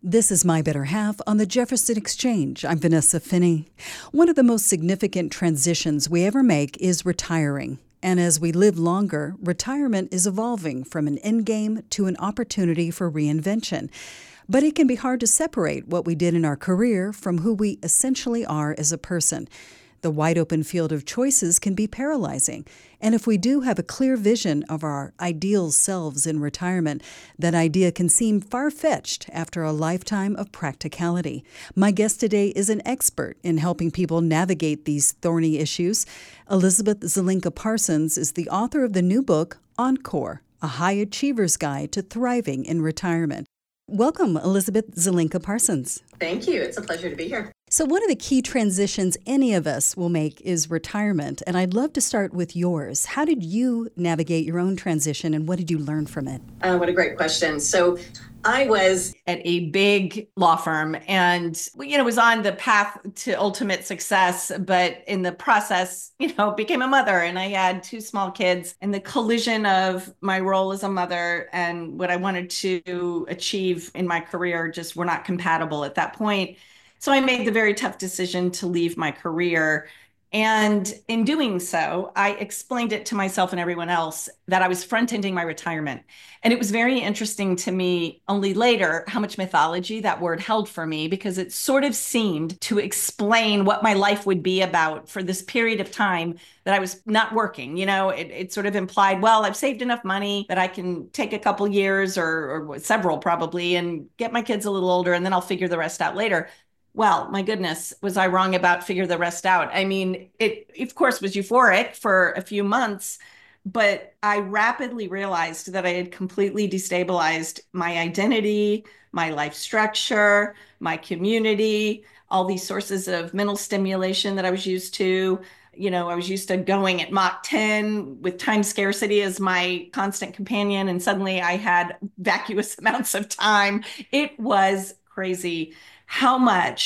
This is My Better Half on the Jefferson Exchange. I'm Vanessa Finney. One of the most significant transitions we ever make is retiring. And as we live longer, retirement is evolving from an end game to an opportunity for reinvention. But it can be hard to separate what we did in our career from who we essentially are as a person. The wide open field of choices can be paralyzing. And if we do have a clear vision of our ideal selves in retirement, that idea can seem far-fetched after a lifetime of practicality. My guest today is an expert in helping people navigate these thorny issues. Elizabeth Zelinka Parsons is the author of the new book, Encore, A High Achiever's Guide to Thriving in Retirement. Welcome, Elizabeth Zelinka Parsons. Thank you. It's a pleasure to be here. So one of the key transitions any of us will make is retirement, and I'd love to start with yours. How did you navigate your own transition, and what did you learn from it? What a great question. So I was at a big law firm and, was on the path to ultimate success, but in the process, became a mother, and I had two small kids, and the collision of my role as a mother and what I wanted to achieve in my career just were not compatible at that point. So I made the very tough decision to leave my career. And in doing so, I explained it to myself and everyone else that I was front-ending my retirement. And it was very interesting to me only later how much mythology that word held for me, because it sort of seemed to explain what my life would be about for this period of time that I was not working. It sort of implied, well, I've saved enough money that I can take a couple years or several probably and get my kids a little older, and then I'll figure the rest out later. Well, my goodness, was I wrong about figure the rest out? I mean, it, of course, was euphoric for a few months, but I rapidly realized that I had completely destabilized my identity, my life structure, my community, all these sources of mental stimulation that I was used to. I was used to going at Mach 10 with time scarcity as my constant companion, and suddenly I had vacuous amounts of time. It was crazy how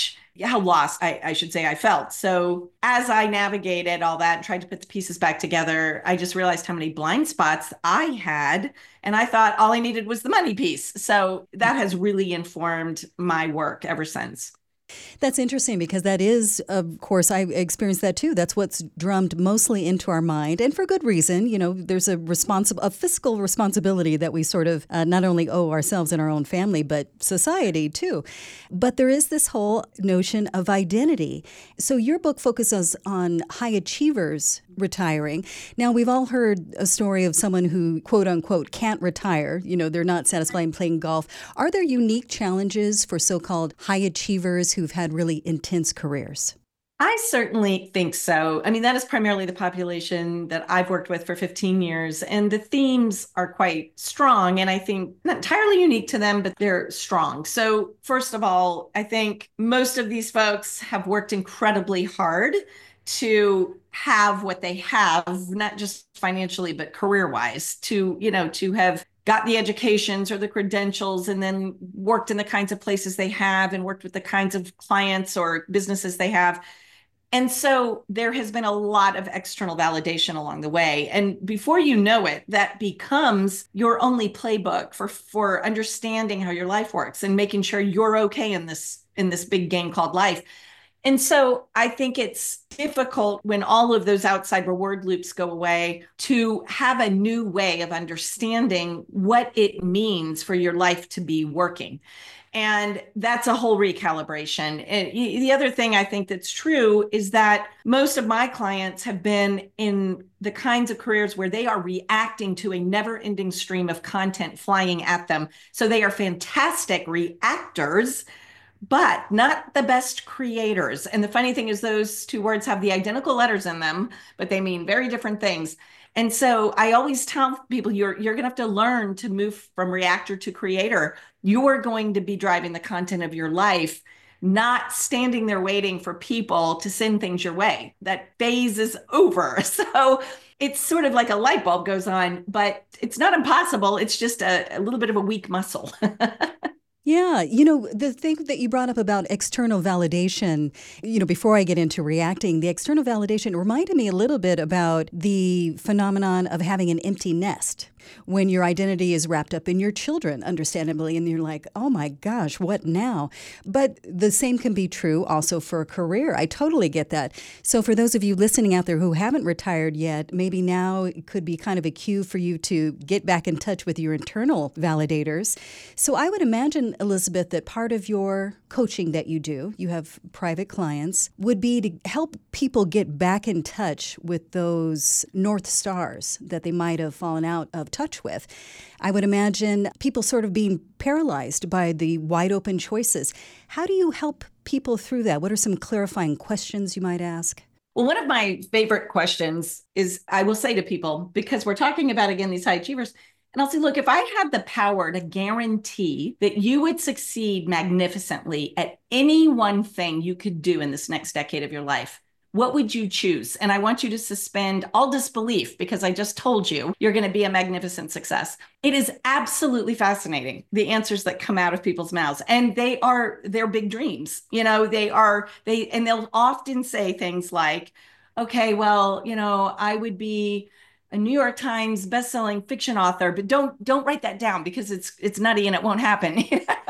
lost I should say I felt. So as I navigated all that and tried to put the pieces back together, I just realized how many blind spots I had. And I thought all I needed was the money piece. So that has really informed my work ever since. That's interesting because that is, of course, I experienced that too. That's what's drummed mostly into our mind, and for good reason. There's a fiscal responsibility that we sort of not only owe ourselves and our own family, but society too. But there is this whole notion of identity. So your book focuses on high achievers retiring. Now, we've all heard a story of someone who, quote unquote, can't retire. They're not satisfied in playing golf. Are there unique challenges for so-called high achievers who've had really intense careers? I certainly think so. I mean, that is primarily the population that I've worked with for 15 years, and the themes are quite strong, and I think not entirely unique to them, but they're strong. So first of all, I think most of these folks have worked incredibly hard to have what they have, not just financially, but career-wise, to have got the educations or the credentials and then worked in the kinds of places they have and worked with the kinds of clients or businesses they have. And so there has been a lot of external validation along the way. And before you know it, that becomes your only playbook for understanding how your life works and making sure you're okay in this big game called life. And so I think it's difficult when all of those outside reward loops go away to have a new way of understanding what it means for your life to be working. And that's a whole recalibration. And the other thing I think that's true is that most of my clients have been in the kinds of careers where they are reacting to a never-ending stream of content flying at them. So they are fantastic reactors, but not the best creators. And the funny thing is those two words have the identical letters in them, but they mean very different things. And so I always tell people, you're going to have to learn to move from reactor to creator. You're going to be driving the content of your life, not standing there waiting for people to send things your way. That phase is over. So it's sort of like a light bulb goes on, but it's not impossible. It's just a little bit of a weak muscle. Yeah, the thing that you brought up about external validation, before I get into reacting, the external validation reminded me a little bit about the phenomenon of having an empty nest. when your identity is wrapped up in your children, understandably, and you're like, oh my gosh, what now? But the same can be true also for a career. I totally get that. So for those of you listening out there who haven't retired yet, maybe now it could be kind of a cue for you to get back in touch with your internal validators. So I would imagine, Elizabeth, that part of your coaching that you have private clients, would be to help people get back in touch with those North Stars that they might have fallen out of touch with. I would imagine people sort of being paralyzed by the wide open choices. How do you help people through that? What are some clarifying questions you might ask? Well, one of my favorite questions is I will say to people, because we're talking about, again, these high achievers, and I'll say, look, if I had the power to guarantee that you would succeed magnificently at any one thing you could do in this next decade of your life, what would you choose? And I want you to suspend all disbelief, because I just told you you're going to be a magnificent success. It is absolutely fascinating, the answers that come out of people's mouths. And they're big dreams. And they'll often say things like, okay, well, I would be a New York Times bestselling fiction author, but don't write that down because it's nutty and it won't happen.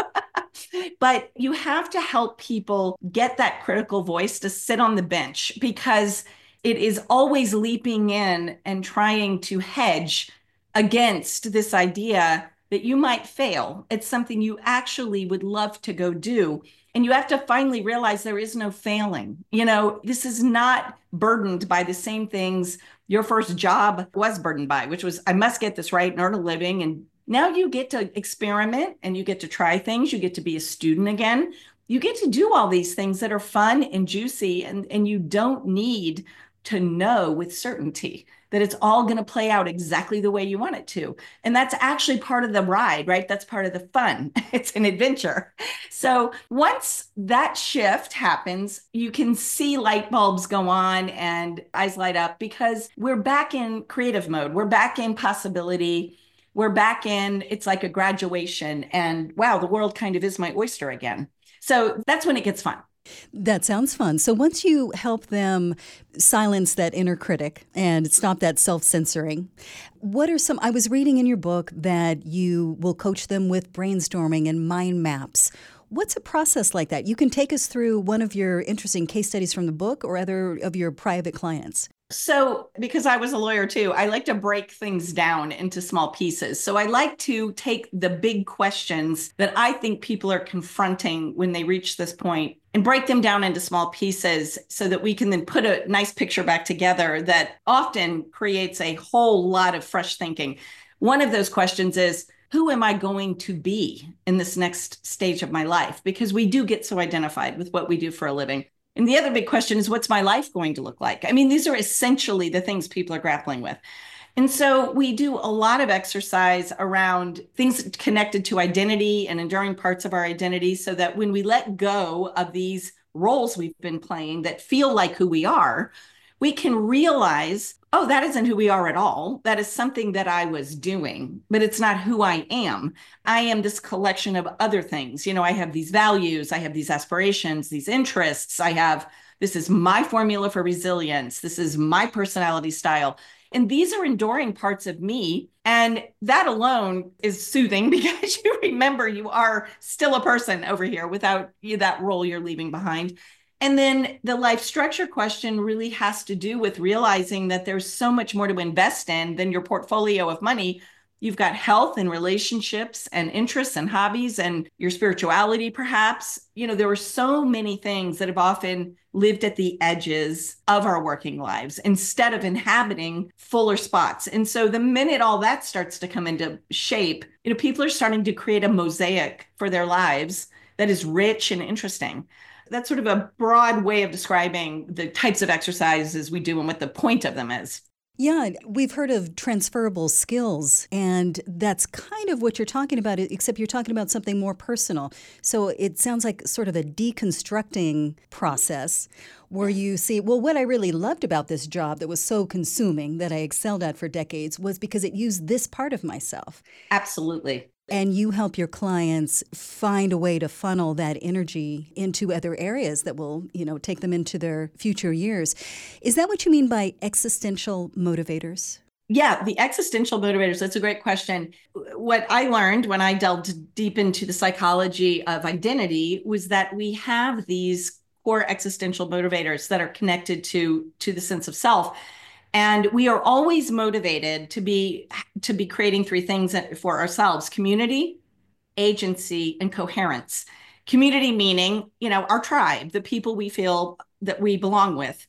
But you have to help people get that critical voice to sit on the bench, because it is always leaping in and trying to hedge against this idea that you might fail. It's something you actually would love to go do. And you have to finally realize there is no failing. This is not burdened by the same things your first job was burdened by, which was, I must get this right and earn a living. And now you get to experiment and you get to try things. You get to be a student again. You get to do all these things that are fun and juicy, and you don't need to know with certainty that it's all going to play out exactly the way you want it to. And that's actually part of the ride, right? That's part of the fun. It's an adventure. So once that shift happens, you can see light bulbs go on and eyes light up, because we're back in creative mode. We're back in possibility. We're back in, it's like a graduation, and wow, the world kind of is my oyster again. So that's when it gets fun. That sounds fun. So once you help them silence that inner critic and stop that self-censoring, what are some, I was reading in your book that you will coach them with brainstorming and mind maps. What's a process like that? You can take us through one of your interesting case studies from the book or other of your private clients. So, because I was a lawyer too, I like to break things down into small pieces. So I like to take the big questions that I think people are confronting when they reach this point and break them down into small pieces so that we can then put a nice picture back together that often creates a whole lot of fresh thinking. One of those questions is, who am I going to be in this next stage of my life? Because we do get so identified with what we do for a living. And the other big question is, what's my life going to look like? I mean, these are essentially the things people are grappling with. And so we do a lot of exercise around things connected to identity and enduring parts of our identity, so that when we let go of these roles we've been playing that feel like who we are, we can realize, oh, that isn't who we are at all. That is something that I was doing, but it's not who I am. I am this collection of other things. I have these values, I have these aspirations, these interests. This is my formula for resilience. This is my personality style. And these are enduring parts of me. And that alone is soothing, because you remember you are still a person over here without that role you're leaving behind. And then the life structure question really has to do with realizing that there's so much more to invest in than your portfolio of money. You've got health and relationships and interests and hobbies and your spirituality, perhaps. There are so many things that have often lived at the edges of our working lives instead of inhabiting fuller spots. And so the minute all that starts to come into shape, people are starting to create a mosaic for their lives that is rich and interesting. That's sort of a broad way of describing the types of exercises we do and what the point of them is. Yeah, we've heard of transferable skills, and that's kind of what you're talking about, except you're talking about something more personal. So it sounds like sort of a deconstructing process where you see, well, what I really loved about this job that was so consuming that I excelled at for decades was because it used this part of myself. Absolutely. And you help your clients find a way to funnel that energy into other areas that will, take them into their future years. Is that what you mean by existential motivators? Yeah, the existential motivators, that's a great question. What I learned when I delved deep into the psychology of identity was that we have these core existential motivators that are connected to the sense of self. And we are always motivated to be creating three things for ourselves: community, agency, and coherence. Community meaning, our tribe, the people we feel that we belong with.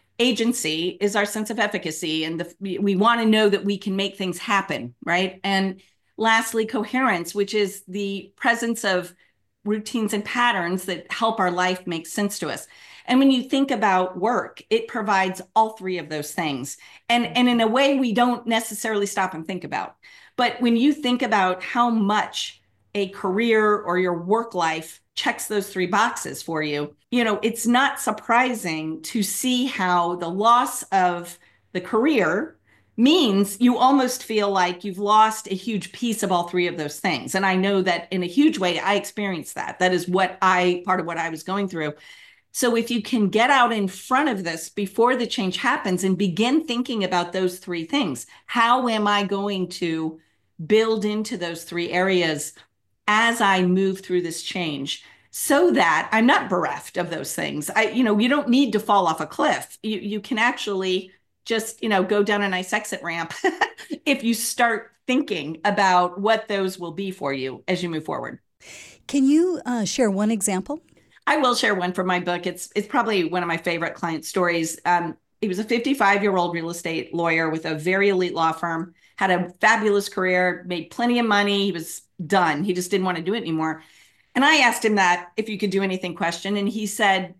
Agency is our sense of efficacy, and we want to know that we can make things happen, right? And lastly, coherence, which is the presence of routines and patterns that help our life make sense to us. And when you think about work, it provides all three of those things. And in a way we don't necessarily stop and think about. But when you think about how much a career or your work life checks those three boxes for you, it's not surprising to see how the loss of the career means you almost feel like you've lost a huge piece of all three of those things. And I know that in a huge way, I experienced that. That is part of what I was going through. So if you can get out in front of this before the change happens and begin thinking about those three things, how am I going to build into those three areas as I move through this change so that I'm not bereft of those things? You don't need to fall off a cliff. You can actually just, go down a nice exit ramp if you start thinking about what those will be for you as you move forward. Can you share one example? I will share one from my book. It's probably one of my favorite client stories. He was a 55-year-old real estate lawyer with a very elite law firm, had a fabulous career, made plenty of money. He was done. He just didn't want to do it anymore. And I asked him that if you could do anything question. And he said,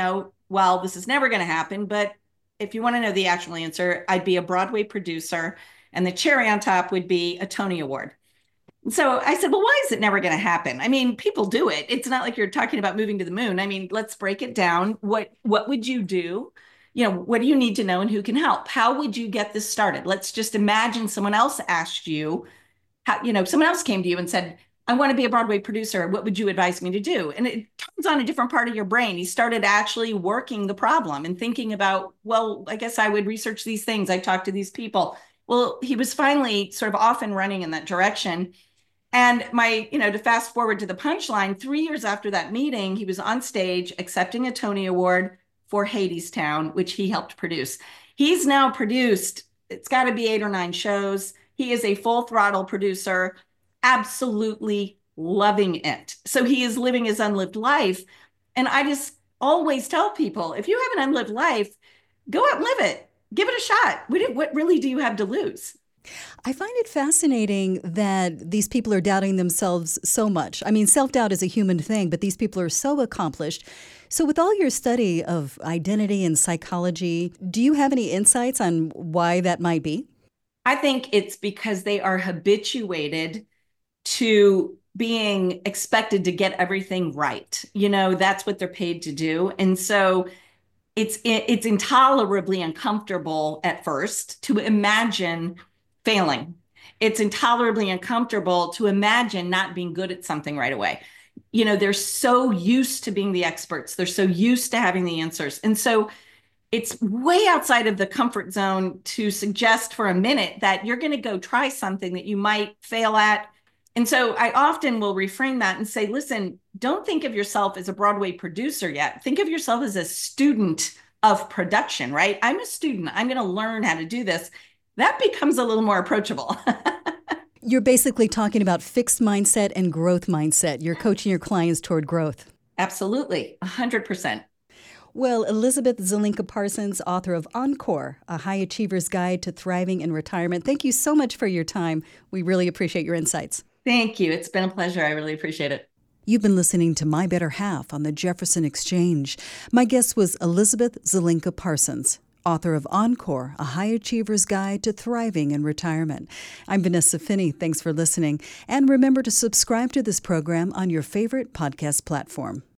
well, this is never going to happen. But if you want to know the actual answer, I'd be a Broadway producer. And the cherry on top would be a Tony Award. So I said, well, why is it never going to happen? I mean, people do it. It's not like you're talking about moving to the moon. I mean, let's break it down. What would you do? What do you need to know and who can help? How would you get this started? Let's just imagine someone else asked you, someone else came to you and said, I want to be a Broadway producer. What would you advise me to do? And it turns on a different part of your brain. He started actually working the problem and thinking about, well, I guess I would research these things. I talked to these people. Well, he was finally sort of off and running in that direction. And to fast forward to the punchline, 3 years after that meeting, he was on stage accepting a Tony Award for Hadestown, which he helped produce. He's now produced, it's got to be 8 or 9 shows. He is a full throttle producer, absolutely loving it. So he is living his unlived life. And I just always tell people, if you have an unlived life, go out and live it. Give it a shot. What really do you have to lose? I find it fascinating that these people are doubting themselves so much. I mean, self-doubt is a human thing, but these people are so accomplished. So with all your study of identity and psychology, do you have any insights on why that might be? I think it's because they are habituated to being expected to get everything right. That's what they're paid to do. And so it's intolerably uncomfortable at first to imagine failing. It's intolerably uncomfortable to imagine not being good at something right away. They're so used to being the experts. They're so used to having the answers. And so it's way outside of the comfort zone to suggest for a minute that you're going to go try something that you might fail at. And so I often will reframe that and say, listen, don't think of yourself as a Broadway producer yet. Think of yourself as a student of production, right? I'm a student. I'm going to learn how to do this. That becomes a little more approachable. You're basically talking about fixed mindset and growth mindset. You're coaching your clients toward growth. Absolutely, 100%. Well, Elizabeth Zelinka Parsons, author of Encore, A High Achiever's Guide to Thriving in Retirement. Thank you so much for your time. We really appreciate your insights. Thank you. It's been a pleasure. I really appreciate it. You've been listening to My Better Half on the Jefferson Exchange. My guest was Elizabeth Zelinka Parsons, author of Encore, A High Achiever's Guide to Thriving in Retirement. I'm Vanessa Finney. Thanks for listening. And remember to subscribe to this program on your favorite podcast platform.